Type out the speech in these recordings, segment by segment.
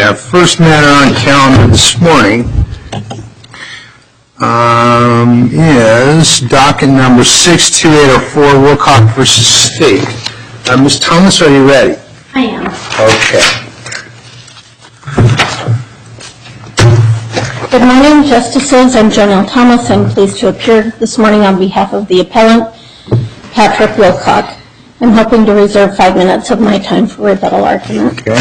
first matter on calendar this morning is docket number 62804, Wilcock v. State. Ms. Thomas, are you ready? I am. Okay. Good morning, Justices. I'm Janelle Thomas. I'm pleased to appear this morning on behalf of the appellant, Patrick Wilcock. I'm hoping to reserve 5 minutes of my time for rebuttal argument. Okay.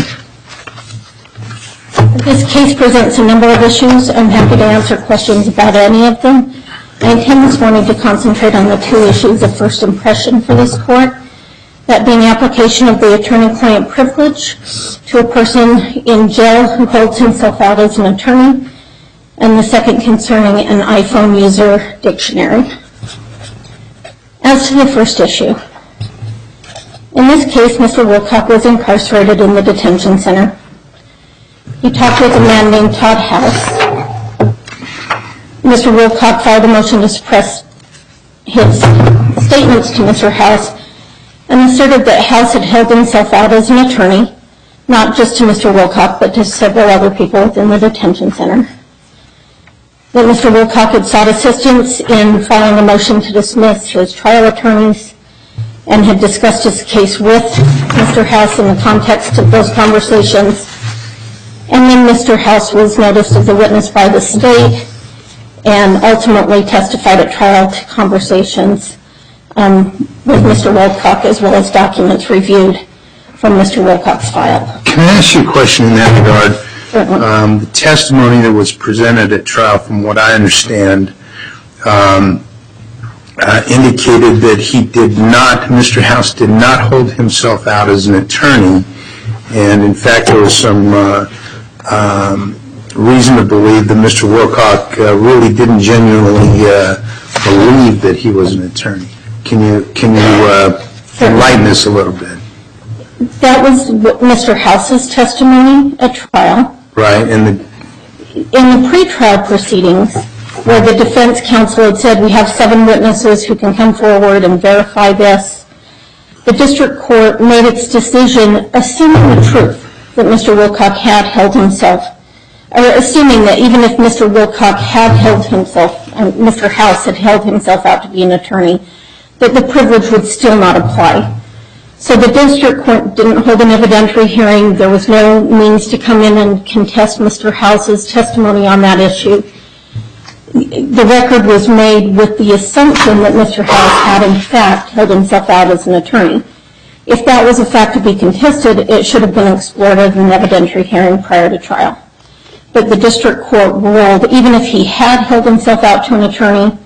This case presents a number of issues. I'm happy to answer questions about any of them. I intend this morning to concentrate on the 2 issues of first impression for this court, that being application of the attorney-client privilege to a person in jail who holds himself out as an attorney, and the second concerning an iPhone user dictionary. As to the first issue, in this case, Mr. Wilcock was incarcerated in the detention center. He talked with a man named Todd House. Mr. Wilcock filed a motion to suppress his statements to Mr. House and asserted that House had held himself out as an attorney, not just to Mr. Wilcock, but to several other people within the detention center. That Mr. Wilcock had sought assistance in filing a motion to dismiss his trial attorneys and had discussed his case with Mr. House in the context of those conversations. And then Mr. House was noticed as a witness by the state and ultimately testified at trial to conversations with Mr. Wilcock, as well as documents reviewed from Mr. Wilcock's file. Can I ask you a question in that regard? Certainly. The testimony that was presented at trial, from what I understand, indicated that Mr. House did not hold himself out as an attorney, and in fact there was some reason to believe that Mr. Wilcock really didn't genuinely believe that he was an attorney. Can you enlighten us a little bit? That was Mr. House's testimony at trial. Right. In the pretrial proceedings, where the defense counsel had said we have 7 witnesses who can come forward and verify this, the district court made its decision assuming the truth that Mr. Wilcock had held himself, or assuming that even if Mr. Wilcock had held himself, Mr. House had held himself out to be an attorney, that the privilege would still not apply. So the district court didn't hold an evidentiary hearing. There was no means to come in and contest Mr. House's testimony on that issue. The record was made with the assumption that Mr. House had in fact held himself out as an attorney. If that was a fact to be contested, it should have been explored as an evidentiary hearing prior to trial. But the district court ruled even if he had held himself out to an attorney,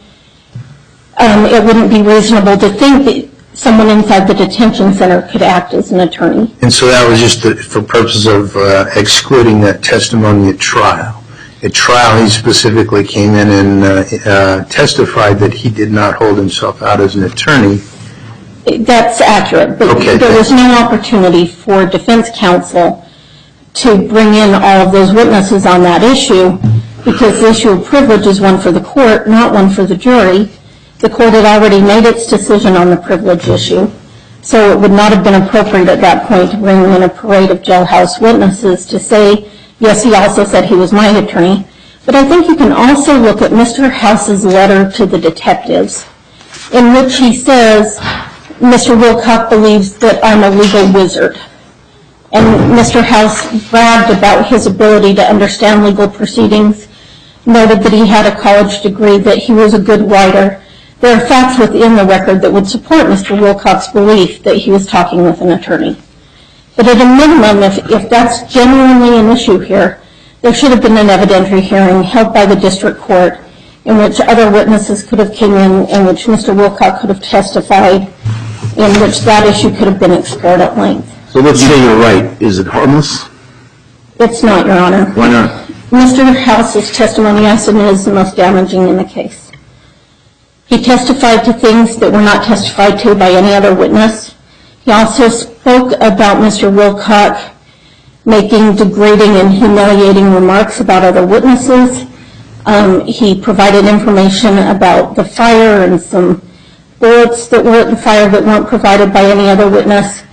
it wouldn't be reasonable to think that someone inside the detention center could act as an attorney. And so that was just for purposes of excluding that testimony at trial. At trial, he specifically came in and testified that he did not hold himself out as an attorney. That's accurate, but okay, there was no opportunity for defense counsel to bring in all of those witnesses on that issue, because the issue of privilege is one for the court, not one for the jury. The court had already made its decision on the privilege issue, so it would not have been appropriate at that point to bring in a parade of jailhouse witnesses to say, yes, he also said he was my attorney. But I think you can also look at Mr. House's letter to the detectives, in which he says, Mr. Wilcock believes that I'm a legal wizard. And Mr. House bragged about his ability to understand legal proceedings, noted that he had a college degree, that he was a good writer. There are facts within the record that would support Mr. Wilcock's belief that he was talking with an attorney. But at a minimum, if that's genuinely an issue here, there should have been an evidentiary hearing held by the district court in which other witnesses could have come in which Mr. Wilcock could have testified, in which that issue could have been explored at length. So let's say you're right. Is it harmless? It's not, Your Honor. Why not? Mr. House's testimony, I submit, is the most damaging in the case. He testified to things that were not testified to by any other witness. He also spoke about Mr. Wilcock making degrading and humiliating remarks about other witnesses. He provided information about the fire and some bullets that were at the fire that weren't provided by any other witness.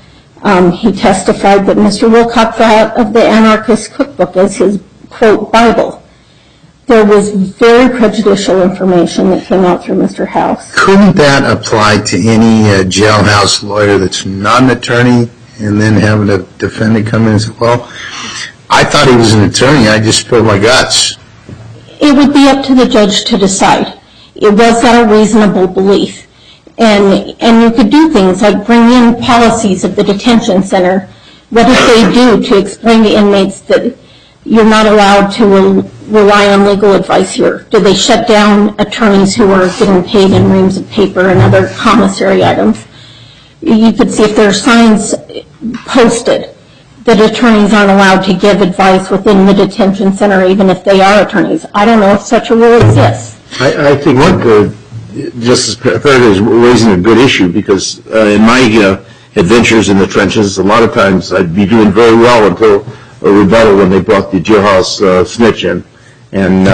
He testified that Mr. Wilcox thought of the Anarchist Cookbook as his, quote, Bible. There was very prejudicial information that came out through Mr. House. Couldn't that apply to any jailhouse lawyer that's not an attorney and then having a defendant come in and say, well, I thought he was an attorney, I just spilled my guts? It would be up to the judge to decide. Was that a reasonable belief? And you could do things like bring in policies of the detention center. What if they do to explain to inmates that you're not allowed to rely on legal advice here? Do they shut down attorneys who are getting paid in reams of paper and other commissary items? You could see if there are signs posted that attorneys aren't allowed to give advice within the detention center, even if they are attorneys. I don't know if such a rule exists. I think Justice Parrott is raising a good issue, because in my adventures in the trenches, a lot of times I'd be doing very well until a rebuttal when they brought the jailhouse snitch in. And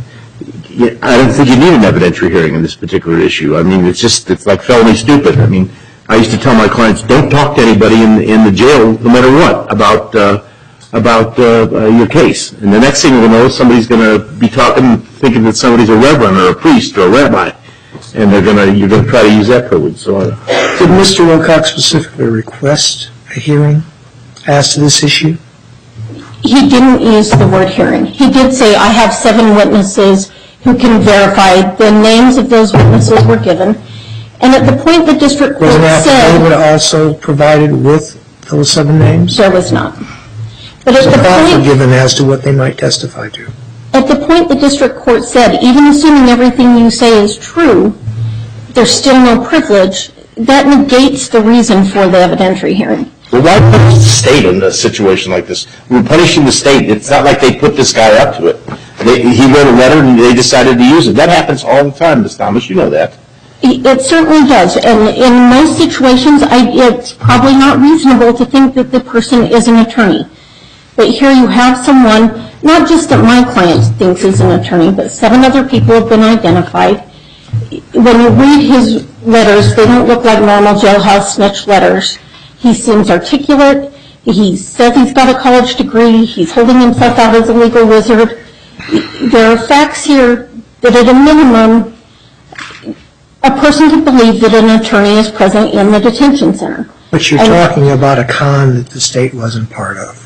I don't think you need an evidentiary hearing on this particular issue. I mean, it's like felony stupid. I mean, I used to tell my clients, don't talk to anybody in the jail, no matter what, about your case. And the next thing you know, somebody's going to be talking, thinking that somebody's a reverend or a priest or a rabbi, and you're going to try to use that privilege. So, did Mr. Wilcox specifically request a hearing as to this issue? He didn't use the word hearing. He did say, I have 7 witnesses who can verify. The names of those witnesses were given. And at the point the district court said... Was an affidavit also provided with those 7 names? There was not. But at the point given as to what they might testify to. At the point the district court said, even assuming everything you say is true, there's still no privilege, that negates the reason for the evidentiary hearing. well, why punish the state in a situation like this? We're punishing the state. It's not like they put this guy up to it. He wrote a letter and they decided to use it. That happens all the time, Ms. Thomas. You know that. It certainly does. And in most situations, it's probably not reasonable to think that the person is an attorney. But here you have someone, not just that my client thinks is an attorney, but 7 other people have been identified. When you read his letters, they don't look like normal jailhouse snitch letters. He seems articulate. He says he's got a college degree. He's holding himself out as a legal wizard. There are facts here that at a minimum, a person could believe that an attorney is present in the detention center. But you're talking about a con that the state wasn't part of.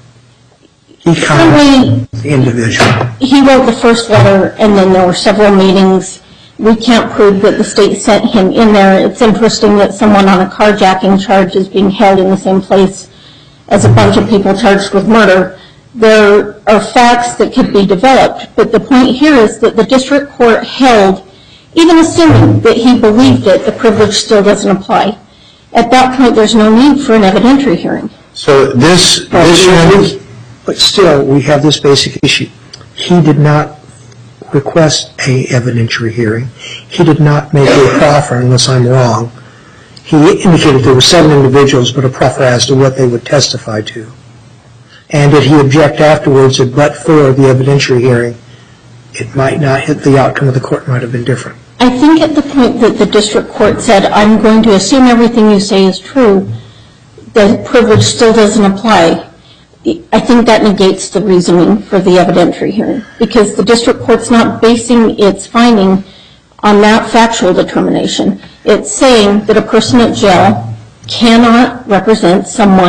He conned the individual. He wrote the first letter, and then there were several meetings. We can't prove that the state sent him in there. It's interesting that someone on a carjacking charge is being held in the same place as a bunch of people charged with murder. There are facts that could be developed, but the point here is that the district court held, even assuming that he believed it, the privilege still doesn't apply. At that point, there's no need for an evidentiary hearing. So this but still, we have this basic issue. He did not request an evidentiary hearing. He did not make a proffer, unless I'm wrong. He indicated there were 7 individuals, but a proffer as to what they would testify to. And did he object afterwards that but for the evidentiary hearing, it might not hit the outcome of the court might have been different? I think at the point that the district court said, I'm going to assume everything you say is true, the privilege still doesn't apply. I think that negates the reasoning for the evidentiary hearing, because the district court's not basing its finding on that factual determination. It's saying that a person at jail cannot represent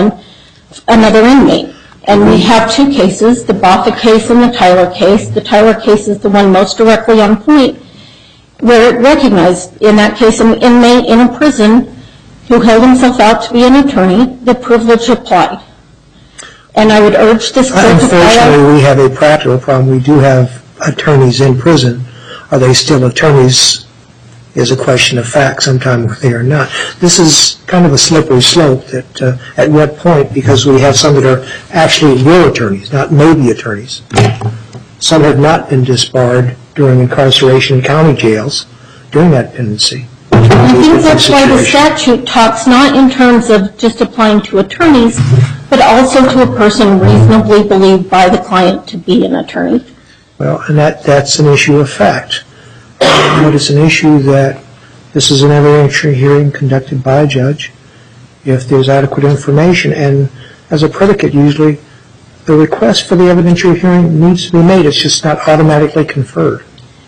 another inmate. And we have 2 cases, the Boffa case and the Tyler case. The Tyler case is the one most directly on point, where it recognized, in that case, an inmate in a prison who held himself out to be an attorney, the privilege applied. And I would urge this court to follow. Unfortunately, we have a practical problem. We do have attorneys in prison. Are they still attorneys is a question of fact sometimes they are not. This is kind of a slippery slope that at what point, because we have some that are actually real attorneys, not maybe attorneys. Some have not been disbarred during incarceration in county jails during that pendency. I think that's why the statute talks not in terms of just applying to attorneys, but also to a person reasonably believed by the client to be an attorney. Well, and that's an issue of fact. But it's an issue that this is an evidentiary hearing conducted by a judge, if there's adequate information, and as a predicate, usually the request for the evidentiary hearing needs to be made. It's just not automatically conferred.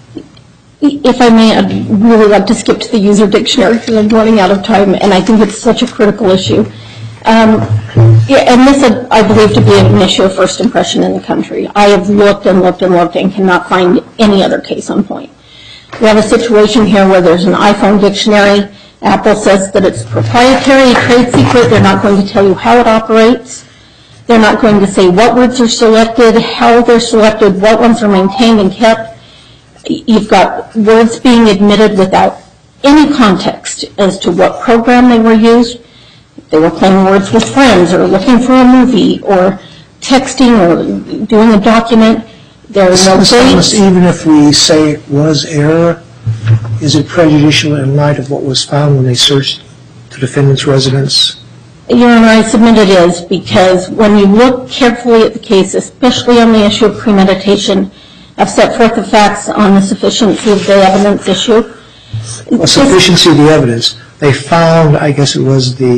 If I may, I'd really like to skip to the user dictionary because I'm running out of time, and I think it's such a critical issue. And this, I believe, to be an issue of first impression in the country. I have looked and looked and looked and cannot find any other case on point. We have a situation here where there's an iPhone dictionary. Apple says that it's proprietary, trade secret. They're not going to tell you how it operates. They're not going to say what words are selected, how they're selected, what ones are maintained and kept. You've got words being admitted without any context as to what program they were used. They were playing words with friends or looking for a movie or texting or doing a document. There are no dates. Even if we say it was error, is it prejudicial in light of what was found when they searched the defendant's residence? Your Honor, I submit it is, because when you look carefully at the case, especially on the issue of premeditation, I've set forth the facts on the sufficiency of the evidence issue. Well, sufficiency of the evidence. They found, I guess it was the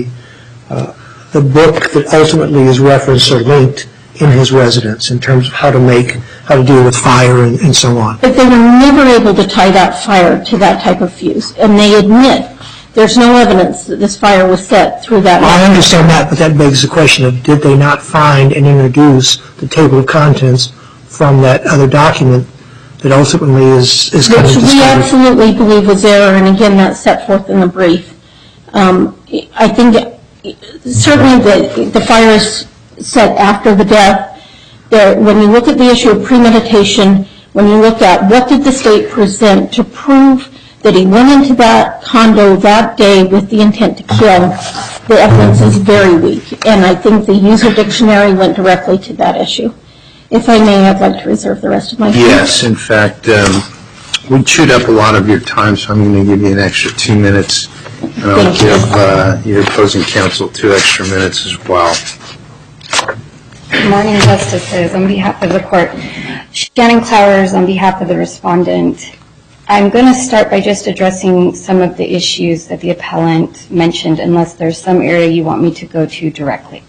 book that ultimately is referenced or linked in his residence in terms of how to deal with fire and so on. But they were never able to tie that fire to that type of fuse, and they admit there's no evidence that this fire was set through that. I understand that, but that begs the question of did they not find and introduce the table of contents from that other document that ultimately is kind of Which we discovered? absolutely believe was error, and again, that's set forth in the brief. I think certainly the fire is set after the death. When you look at the issue of premeditation, when you look at what did the state present to prove that he went into that condo that day with the intent to kill, the evidence is very weak. And I think the user dictionary went directly to that issue. If I may, I'd like to reserve the rest of my time. Yes, in fact, we chewed up a lot of your time, so I'm going to give you an extra 2 minutes. And I'll give your opposing counsel 2 extra minutes as well. Good morning, Justices. On behalf of the Court, Shannon Clowers on behalf of the respondent. I'm going to start by just addressing some of the issues that the appellant mentioned, unless there's some area you want me to go to directly.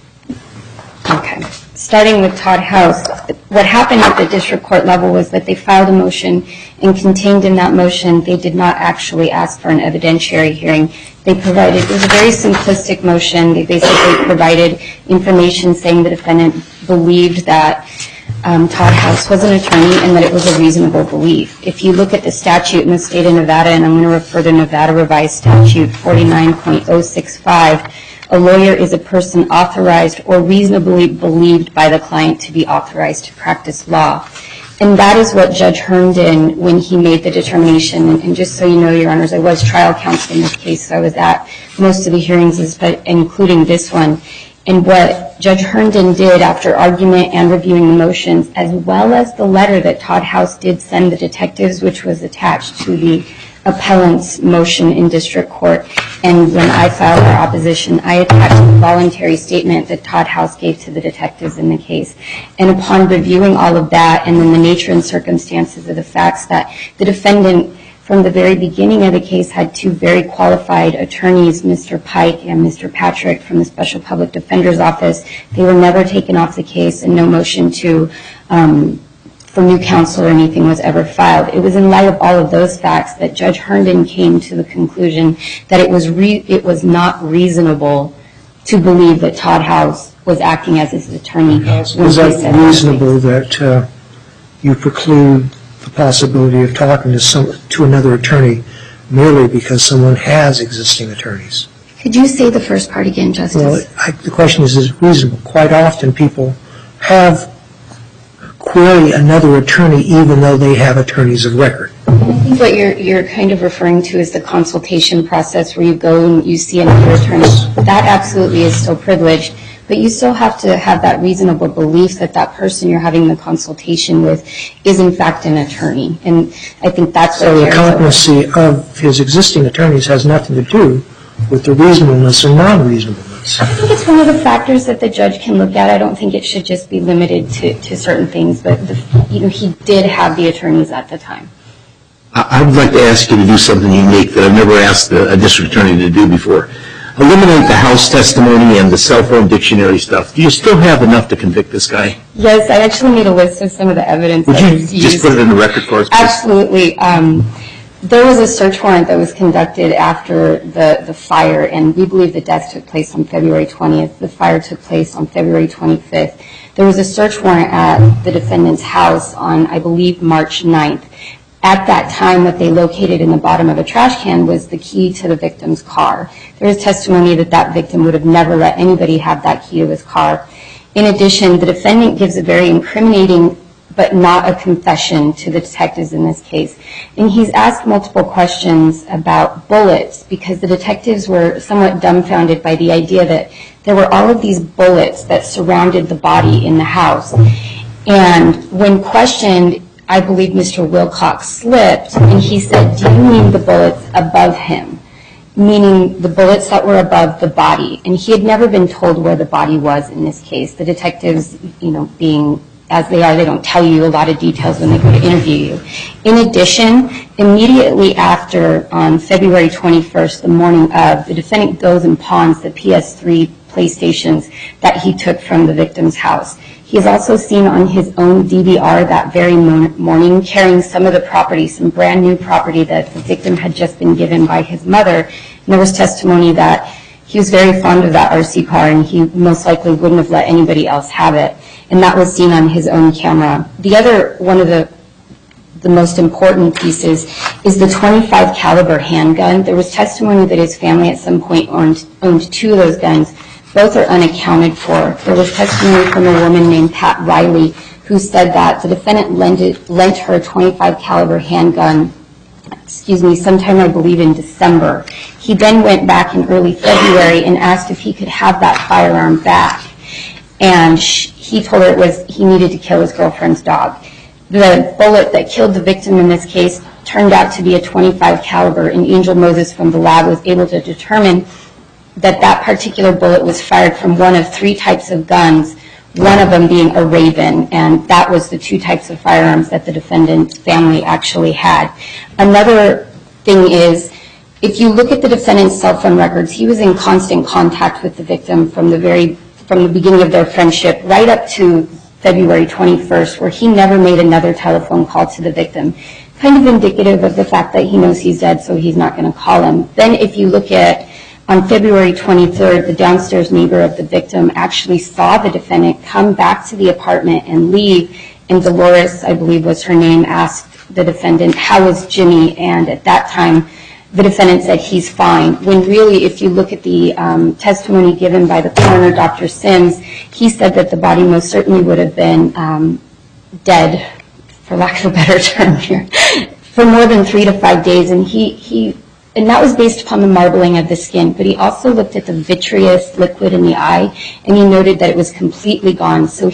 Okay. Starting with Todd House, what happened at the district court level was that they filed a motion, and contained in that motion, they did not actually ask for an evidentiary hearing. It was a very simplistic motion. They basically provided information saying the defendant believed that Todd House was an attorney and that it was a reasonable belief. If you look at the statute in the state of Nevada, and I'm going to refer to Nevada Revised Statute 49.065, a lawyer is a person authorized or reasonably believed by the client to be authorized to practice law. And that is what Judge Herndon, when he made the determination, and just so you know, Your Honors, I was trial counsel in this case, so I was at most of the hearings, including this one. And what Judge Herndon did after argument and reviewing the motions, as well as the letter that Todd House did send the detectives, which was attached to the appellant's motion in district court, and when I filed our opposition, I attached a voluntary statement that Todd House gave to the detectives in the case. And upon reviewing all of that, and then the nature and circumstances of the facts that the defendant, from the very beginning of the case, had 2 very qualified attorneys, Mr. Pike and Mr. Patrick from the Special Public Defender's Office. They were never taken off the case, and no motion for new counsel or anything was ever filed. It was in light of all of those facts that Judge Herndon came to the conclusion that it was not reasonable to believe that Todd House was acting as his attorney. Was that reasonable that you preclude the possibility of talking to another attorney merely because someone has existing attorneys? Could you say the first part again, Justice? Well, the question is it reasonable? Quite often people have query another attorney even though they have attorneys of record. I think what you're kind of referring to is the consultation process where you go and you see another attorney. That absolutely is still privileged, but you still have to have that reasonable belief that that person you're having the consultation with is in fact an attorney. And I think that's so the competency of his existing attorneys has nothing to do with the reasonableness or non-reasonableness. I think it's one of the factors that the judge can look at. I don't think it should just be limited to certain things, but he did have the attorneys at the time. I would like to ask you to do something unique that I've never asked a district attorney to do before. eliminate the house testimony and the cell phone dictionary stuff, do you still have enough to convict this guy? Yes, I actually made a list of some of the evidence Would that you was used. just put it in the record for us, please? Absolutely. There was a search warrant that was conducted after the fire, and we believe the death took place on February 20th. The fire took place on February 25th. There was a search warrant at the defendant's house on, I believe, March 9th. At that time, what they located in the bottom of a trash can was the key to the victim's car. There is testimony that that victim would have never let anybody have that key to his car. In addition, the defendant gives a very incriminating but not a confession to the detectives in this case. And he's asked multiple questions about bullets because the detectives were somewhat dumbfounded by the idea that there were all of these bullets that surrounded the body in the house. And when questioned, I believe Mr. Wilcox slipped and he said, "Do you mean the bullets above him?" Meaning the bullets that were above the body. And he had never been told where the body was in this case. The detectives, being as they are, they don't tell you a lot of details when they go to interview you. In addition, immediately after, on February 21st, the morning of, the defendant goes and pawns the PS3 PlayStations that he took from the victim's house. He is also seen on his own DVR that very morning carrying some of the property, some brand new property that the victim had just been given by his mother. And there was testimony that he was very fond of that RC car and he most likely wouldn't have let anybody else have it. And that was seen on his own camera. The other, one of the most important pieces is the .25 caliber handgun. There was testimony that his family at some point owned two of those guns. Both are unaccounted for. There was testimony from a woman named Pat Riley who said that the defendant lent her a .25 caliber handgun, sometime I believe in December. He then went back in early February and asked if he could have that firearm back. And he told her he needed to kill his girlfriend's dog. The bullet that killed the victim in this case turned out to be a .25 caliber, and Angel Moses from the lab was able to determine that that particular bullet was fired from one of three types of guns, one of them being a Raven, and that was the two types of firearms that the defendant's family actually had. Another thing is, if you look at the defendant's cell phone records, he was in constant contact with the victim from the beginning of their friendship right up to February 21st, where he never made another telephone call to the victim. Kind of indicative of the fact that he knows he's dead, so he's not going to call him. Then if you look at, on February 23rd, the downstairs neighbor of the victim actually saw the defendant come back to the apartment and leave, and Dolores, I believe was her name, asked the defendant, "How is Jimmy?" And at that time, the defendant said he's fine, when really, if you look at the testimony given by the coroner, Dr. Sims, he said that the body most certainly would have been dead, for lack of a better term here, for more than 3 to 5 days. And that was based upon the marbling of the skin. But he also looked at the vitreous liquid in the eye, and he noted that it was completely gone. So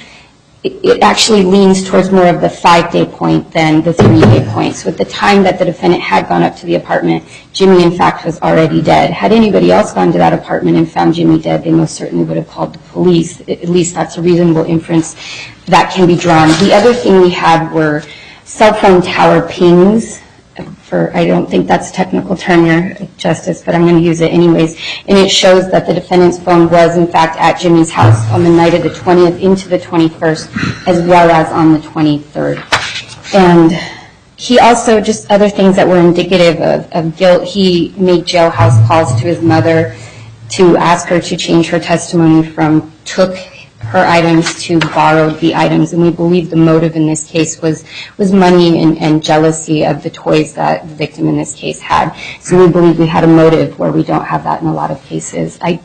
it actually leans towards more of the 5-day point than the 3-day point. So at the time that the defendant had gone up to the apartment, Jimmy, in fact, was already dead. Had anybody else gone to that apartment and found Jimmy dead, they most certainly would have called the police. At least that's a reasonable inference that can be drawn. The other thing we had were cell phone tower pings. I don't think that's a technical term here, Justice, but I'm going to use it anyways. And it shows that the defendant's phone was, in fact, at Jimmy's house on the night of the 20th into the 21st, as well as on the 23rd. And he also, just other things that were indicative of guilt, he made jailhouse calls to his mother to ask her to change her testimony from took her items to borrowed the items, and we believe the motive in this case was money and jealousy of the toys that the victim in this case had. So we believe we had a motive where we don't have that in a lot of cases. There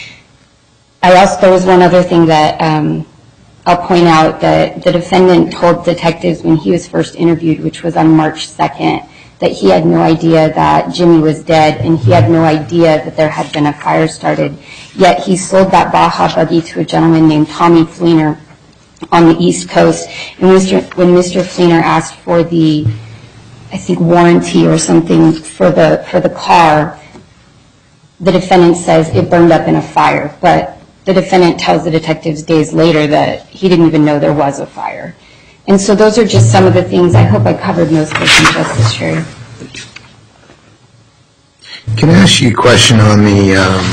was one other thing that I'll point out, that the defendant told detectives when he was first interviewed, which was on March 2nd, that he had no idea that Jimmy was dead, and he had no idea that there had been a fire started. Yet he sold that Baja buggy to a gentleman named Tommy Fleener on the East Coast. And when Mr. Fleener asked for the, I think, warranty or something for the car, the defendant says it burned up in a fire. But the defendant tells the detectives days later that he didn't even know there was a fire. And so those are just some of the things. I hope I covered most of them, Justice Sherry. Can I ask you a question on the,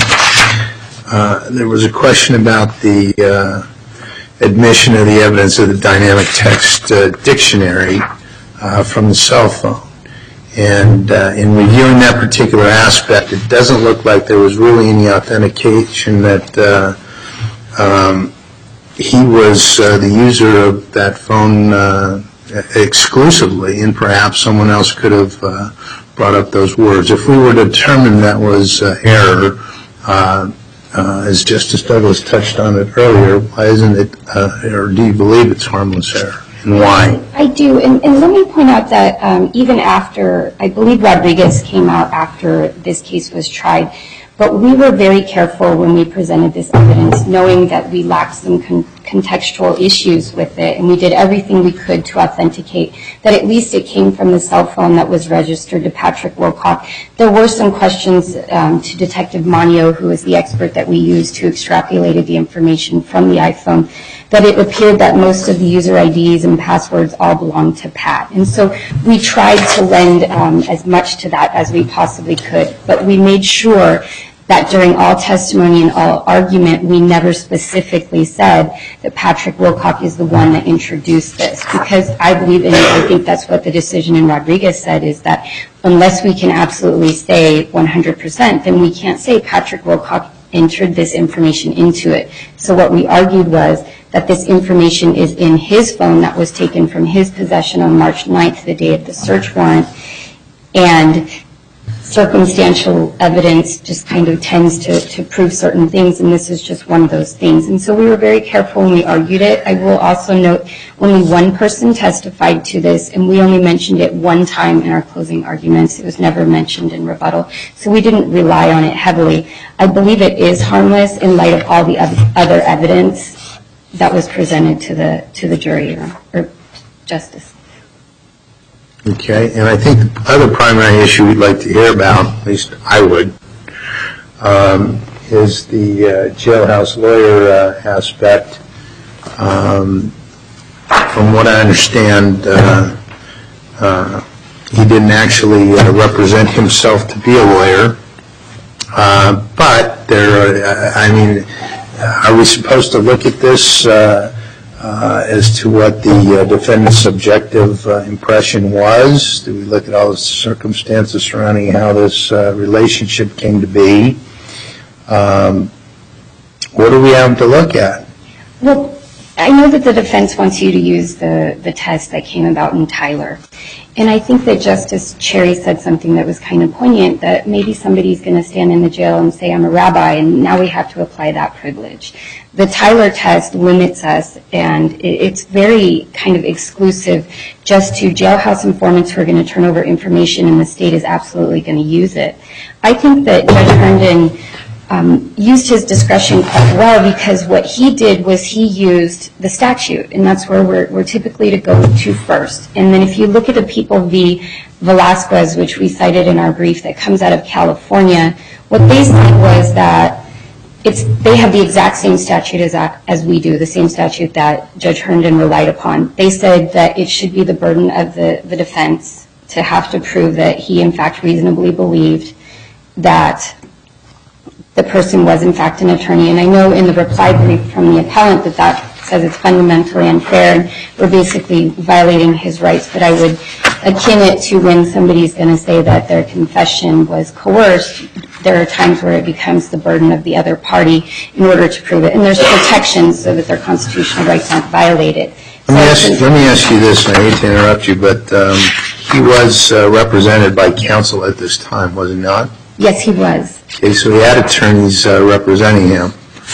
there was a question about the admission of the evidence of the dynamic text dictionary from the cell phone. And in reviewing that particular aspect, it doesn't look like there was really any authentication that he was the user of that phone exclusively, and perhaps someone else could have brought up those words. If we were to determine that was error, as Justice Douglas touched on it earlier, why isn't it, or do you believe it's harmless error, and why? I do, and let me point out that even after, I believe Rodriguez came out after this case was tried, but we were very careful when we presented this evidence, knowing that we lacked some contextual issues with it, and we did everything we could to authenticate that at least it came from the cell phone that was registered to Patrick Wilcock. There were some questions to Detective Manio, who is the expert that we used who extrapolated the information from the iPhone, that it appeared that most of the user IDs and passwords all belonged to Pat. And so we tried to lend as much to that as we possibly could, but we made sure that during all testimony and all argument, we never specifically said that Patrick Wilcock is the one that introduced this. Because I believe, and I think that's what the decision in Rodriguez said, is that unless we can absolutely say 100%, then we can't say Patrick Wilcock entered this information into it. So what we argued was that this information is in his phone that was taken from his possession on March 9th, the day of the search warrant, and circumstantial evidence just kind of tends to prove certain things, and this is just one of those things. And so we were very careful when we argued it. I will also note only one person testified to this, and we only mentioned it one time in our closing arguments. It was never mentioned in rebuttal, so we didn't rely on it heavily. I believe it is harmless in light of all the other evidence that was presented to the jury or justice. Okay, and I think the other primary issue we'd like to hear about, at least I would, is the jailhouse lawyer aspect. From what I understand, he didn't actually represent himself to be a lawyer, but are we supposed to look at this as to what the defendant's subjective impression was? Do we look at all the circumstances surrounding how this relationship came to be? What do we have to look at? Well, I know that the defense wants you to use the test that came about in Tyler. And I think that Justice Cherry said something that was kind of poignant, that maybe somebody's going to stand in the jail and say, I'm a rabbi, and now we have to apply that privilege. The Tyler test limits us, and it's very kind of exclusive just to jailhouse informants who are going to turn over information, and the state is absolutely going to use it. I think that Judge Herndon used his discretion quite well, because what he did was he used the statute, and that's where we're typically to go to first. And then if you look at the People v. Velasquez, which we cited in our brief, that comes out of California, what they said was that they have the exact same statute as we do, the same statute that Judge Herndon relied upon. They said that it should be the burden of the defense to have to prove that he in fact reasonably believed that the person was in fact an attorney. And I know in the reply brief from the appellant that says it's fundamentally unfair and we're basically violating his rights, but I would akin it to when somebody's going to say that their confession was coerced. There are times where it becomes the burden of the other party in order to prove it. And there's protections so that their constitutional rights aren't violated. Let me ask you this, and I hate to interrupt you, but he was represented by counsel at this time, was he not? Yes, he was. Okay, so he had attorneys representing him.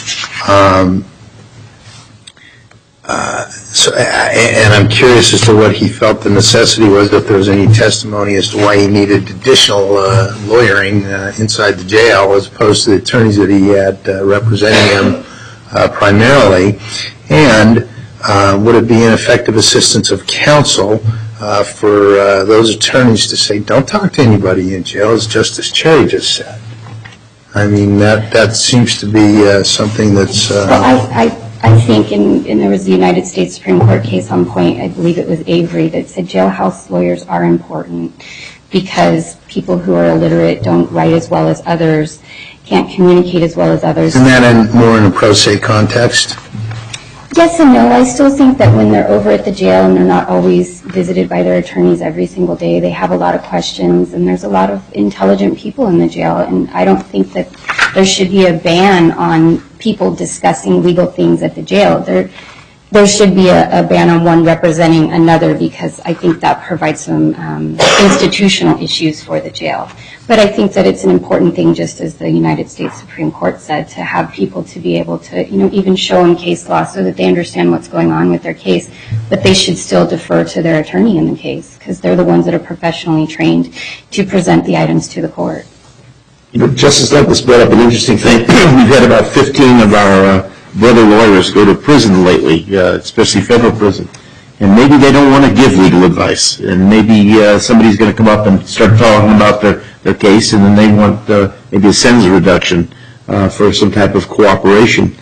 And I'm curious as to what he felt the necessity was, if there was any testimony as to why he needed additional lawyering inside the jail as opposed to the attorneys that he had representing him primarily. And would it be ineffective assistance of counsel for those attorneys to say, don't talk to anybody in jail, as Justice Cherry just said? I mean, that seems to be something that's... I think, and there was the United States Supreme Court case on point, I believe it was Avery, that said jailhouse lawyers are important. because people who are illiterate don't write as well as others, can't communicate as well as others. Isn't that more in a pro se context? Yes and no. I still think that when they're over at the jail and they're not always visited by their attorneys every single day, they have a lot of questions, and there's a lot of intelligent people in the jail, and I don't think that there should be a ban on people discussing legal things at the jail. There should be a ban on one representing another, because I think that provides some institutional issues for the jail. But I think that it's an important thing, just as the United States Supreme Court said, to have people to be able to, even show in case law so that they understand what's going on with their case. But they should still defer to their attorney in the case, because they're the ones that are professionally trained to present the items to the court. Justice Douglas brought up an interesting thing. We've had about 15 of our brother lawyers go to prison lately, especially federal prison. And maybe they don't want to give legal advice. And maybe somebody's going to come up and start talking about their case, and then they want maybe a sentence reduction for some type of cooperation.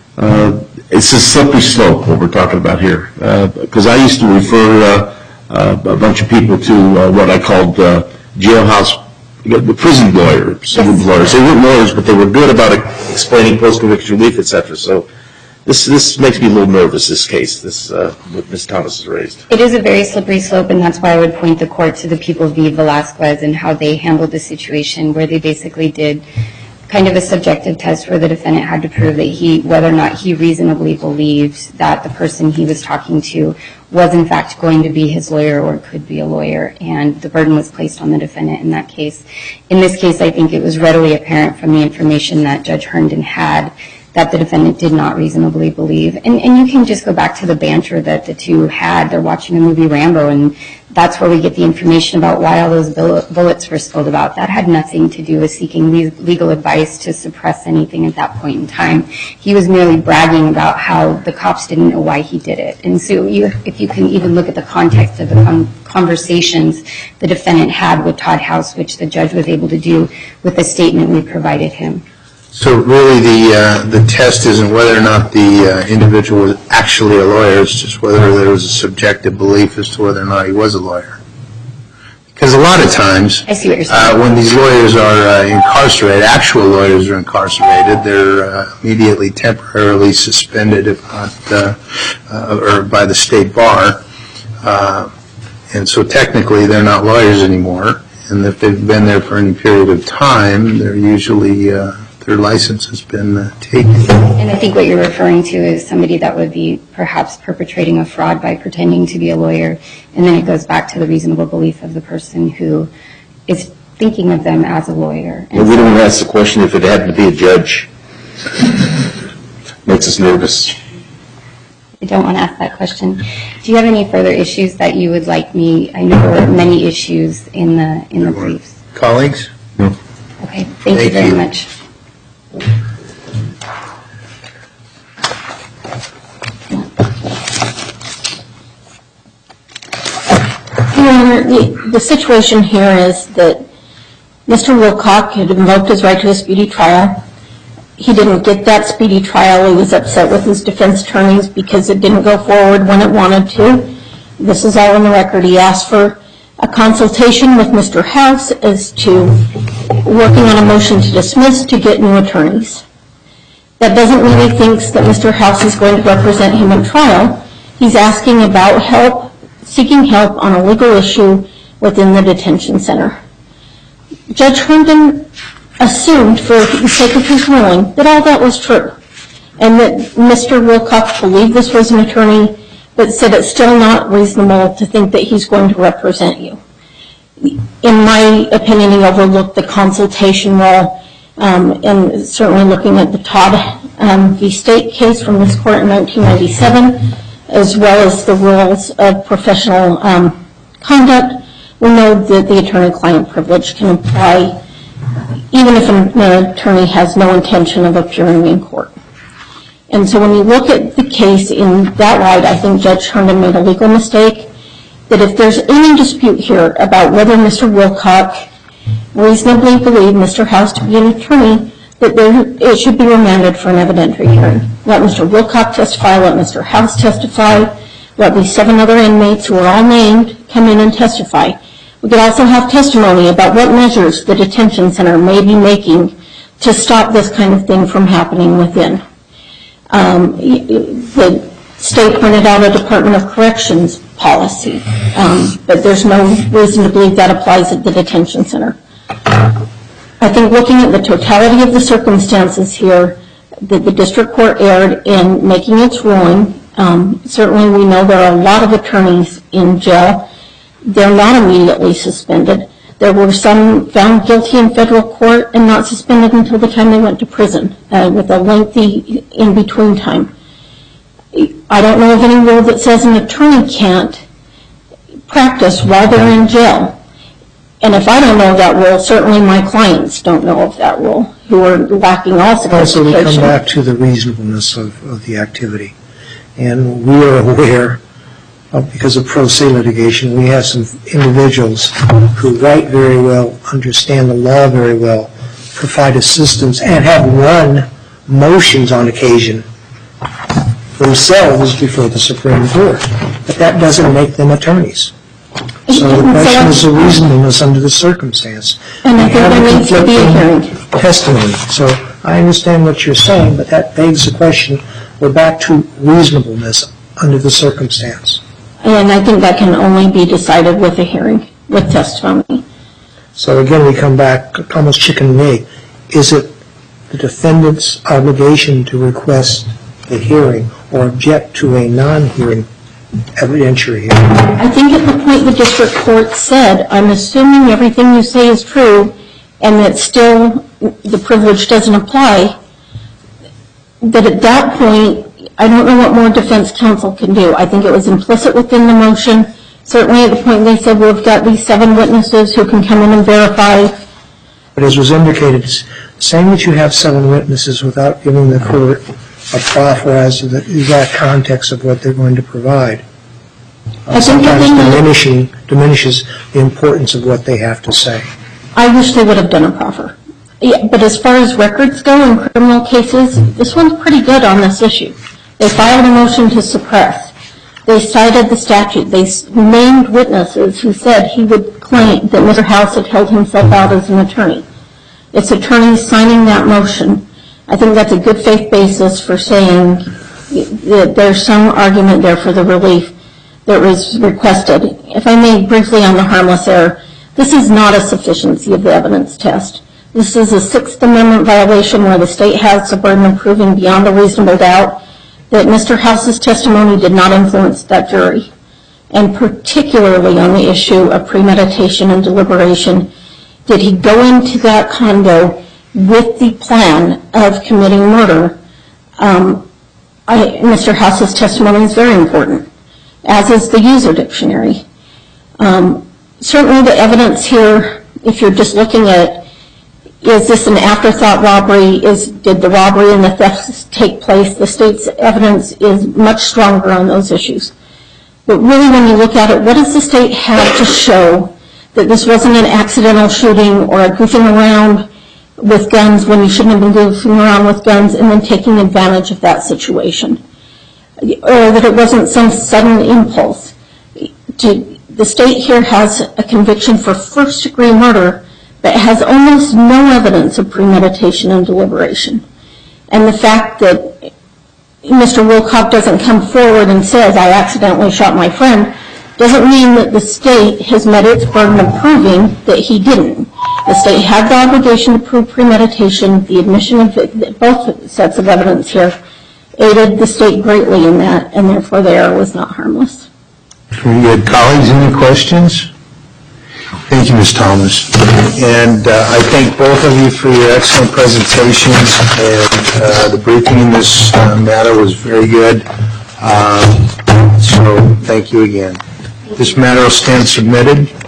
It's a slippery slope, what we're talking about here. Because I used to refer a bunch of people to what I called jailhouse the prison lawyers. They weren't lawyers, but they were good about explaining post-conviction relief, etc. So this makes me a little nervous, this case, what Ms. Thomas has raised. It is a very slippery slope, and that's why I would point the court to the People v. Velasquez and how they handled the situation, where they basically did kind of a subjective test where the defendant had to prove that whether or not he reasonably believed that the person he was talking to was in fact going to be his lawyer or could be a lawyer, and the burden was placed on the defendant in that case. In this case, I think it was readily apparent from the information that Judge Herndon had that the defendant did not reasonably believe. And you can just go back to the banter that the two had. They're watching the movie Rambo, and that's where we get the information about why all those bullets were spilled about. That had nothing to do with seeking legal advice to suppress anything at that point in time. He was merely bragging about how the cops didn't know why he did it. And so if you can even look at the context of the conversations the defendant had with Todd House, which the judge was able to do with the statement we provided him. So really the test isn't whether or not the individual was actually a lawyer, it's just whether there was a subjective belief as to whether or not he was a lawyer. Because a lot of times, I see what you're saying. when these lawyers are incarcerated, actual lawyers are incarcerated, they're immediately temporarily suspended, if not, or by the state bar. And so technically they're not lawyers anymore. And if they've been there for any period of time, they're usually their license has been taken. And I think what you're referring to is somebody that would be perhaps perpetrating a fraud by pretending to be a lawyer, and then it goes back to the reasonable belief of the person who is thinking of them as a lawyer. And we don't ask the question if it happened to be a judge. Makes us nervous. I don't want to ask that question. Do you have any further issues that you would like me? I know there were many issues in the briefs. Colleagues? No. Okay, thank you very much. Your Honor, the situation here is that Mr. Wilcock had invoked his right to a speedy trial. He didn't get that speedy trial. He was upset with his defense attorneys because it didn't go forward when it wanted to. This is all in the record. He asked for a consultation with Mr. House as to working on a motion to dismiss to get new attorneys. That doesn't mean he thinks that Mr. House is going to represent him in trial. He's asking about help, seeking help on a legal issue within the detention center. Judge Herndon assumed, for the sake of his ruling, that all that was true, and that Mr. Wilcock believed this was an attorney, but said it's still not reasonable to think that he's going to represent you. In my opinion, he overlooked the consultation role, and certainly looking at the Todd v. State case from this court in 1997, as well as the rules of professional conduct, we know that the attorney-client privilege can apply even if an attorney has no intention of appearing in court. And so when you look at the case in that light, I think Judge Herndon made a legal mistake, that if there's any dispute here about whether Mr. Wilcock reasonably believed Mr. House to be an attorney, that it should be remanded for an evidentiary hearing. Let Mr. Wilcock testify, let Mr. House testify, let these 7 other inmates who are all named come in and testify. We could also have testimony about what measures the detention center may be making to stop this kind of thing from happening within. The state pointed out a Department of Corrections policy, but there's no reason to believe that applies at the detention center. I think looking at the totality of the circumstances here, that the district court erred in making its ruling. Certainly we know there are a lot of attorneys in jail. They're not immediately suspended. There were some found guilty in federal court and not suspended until the time they went to prison, with a lengthy in-between time. I don't know of any rule that says an attorney can't practice while they're in jail. And if I don't know of that rule, certainly my clients don't know of that rule, who are lacking all sophistication. So we come back to the reasonableness of the activity. And we are aware, because of pro se litigation, we have some individuals who write very well, understand the law very well, provide assistance, and have won motions on occasion themselves before the Supreme Court. But that doesn't make them attorneys. So the question is the reasonableness under the circumstance. And I think there needs to be a hearing. Testimony. So I understand what you're saying, but that begs the question, we're back to reasonableness under the circumstance. And I think that can only be decided with a hearing, with testimony. So again, we come back almost chicken and egg. Is it the defendant's obligation to request the hearing or object to a non-hearing evidentiary hearing? I think at the point the district court said, I'm assuming everything you say is true and that still the privilege doesn't apply, that at that point, I don't know what more defense counsel can do. I think it was implicit within the motion. Certainly at the point they said, well, we've got these 7 witnesses who can come in and verify. But as was indicated, saying that you have 7 witnesses without giving the court a proffer as to the exact context of what they're going to provide sometimes diminishes the importance of what they have to say. I wish they would have done a proffer. Yeah, but as far as records go in criminal cases, this one's pretty good on this issue. They filed a motion to suppress. They cited the statute. They named witnesses who said he would claim that Mr. House had held himself out as an attorney. It's attorneys signing that motion. I think that's a good faith basis for saying that there's some argument there for the relief that was requested. If I may briefly on the harmless error, this is not a sufficiency of the evidence test. This is a Sixth Amendment violation where the state has the burden of proving beyond a reasonable doubt that Mr. House's testimony did not influence that jury, and particularly on the issue of premeditation and deliberation. Did he go into that condo with the plan of committing murder? Mr. House's testimony is very important, as is the user dictionary. Certainly the evidence here, if you're just looking at, is this an afterthought robbery? Did the robbery and the theft take place? The state's evidence is much stronger on those issues. But really when you look at it, what does the state have to show that this wasn't an accidental shooting or a goofing around with guns when you shouldn't have been goofing around with guns and then taking advantage of that situation? Or that it wasn't some sudden impulse? The state here has a conviction for first-degree murder but has almost no evidence of premeditation and deliberation. And the fact that Mr. Wilcock doesn't come forward and says, I accidentally shot my friend, doesn't mean that the state has met its burden of proving that he didn't. The state had the obligation to prove premeditation. The admission of both sets of evidence here aided the state greatly in that, and therefore the error was not harmless. Very good. Colleagues, any questions? Thank you, Ms. Thomas. And I thank both of you for your excellent presentations. And the briefing in this matter was very good. So thank you again. This matter will stand submitted.